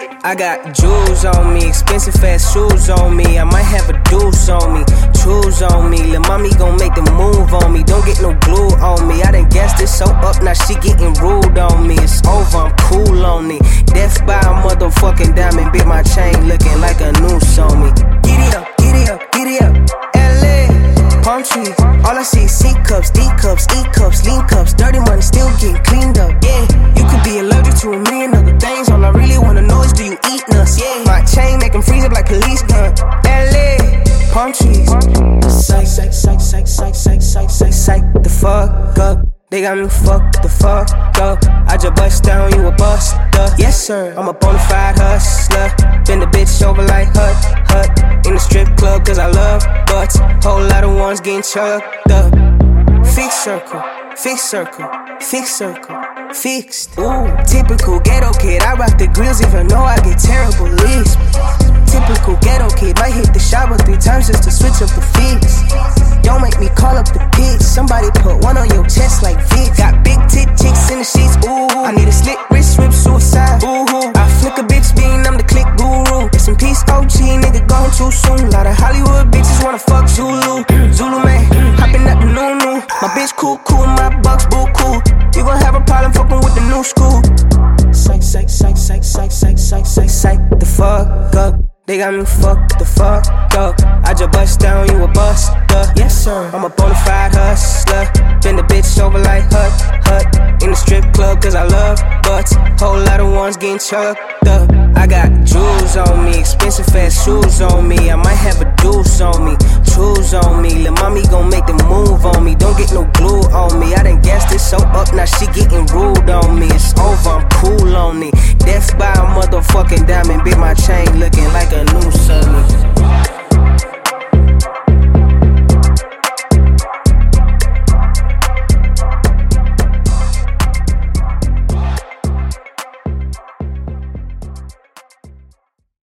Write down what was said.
I got jewels on me, expensive fast shoes on me. I might have a deuce on me, choose on me. Lil' mommy gon' make the move on me. Don't get no glue on me. I done gassed it so up, now she getting rude on me. It's over, I'm cool on it. Death by a motherfucking diamond, bit my chain looking like a noose on me. Giddy up, giddy up, giddy up. LA, palm trees, all I see is C cups, D cups, E cups, lean cups. Dirty money still getting cleaned up. Yeah, you could be allergic to a million other things. All I really wanna know is, do you eat nuts? Yeah, my chain make them freeze up like police gun. LA, palm trees. Psych, psych, psych, psych, psych, psych, psych, psych, psych the fuck up. They got me fucked the fuck up. I just bust down, you a buster. Yes sir, I'm a bonafide hustler. Bend the bitch over like hut. In the strip club cause I love butts. Whole lot of ones getting chucked up. Fixed circle, fixed circle, fixed circle, fixed. Ooh, typical ghetto kid. I rock the grills even though I get terrible leads. Typical ghetto kid. Might hit the shower 3 times just to switch up the feeds. Don't make me call up the pigs. Somebody put one on your chest like Vic. Got big tit chicks in the sheets. Ooh, I need a slit wrist whip suicide. Ooh, I flick a bitch bean. I'm the click guru. Rest in peace OG, nigga gone too soon. Lot of Hollywood bitches wanna fuck Zulu. Zulu man, hopping at the new. My bitch cool, my bucks boo cool. You gon' have a problem fucking with the new school. Psych, psych, psych, psych, psych, psych, psych, psych, psych the fuck up. They got me fucked the fuck up. I just bust down, you a buster. Yes sir, I'm a bonafide hustler. Bend the bitch over like hut. In the strip club cause I love butts. Whole lot of ones getting chucked up. I got jewels on me, expensive fast shoes on me. I might have a deuce on me, choose on me. Lil' mommy gon' make the move on me. Don't get no glue on me. I done gassed it so up, now she getting rude on me. It's over, I'm cool on it. Death by a motherfucking diamond, bit my chain looking like a noose on me.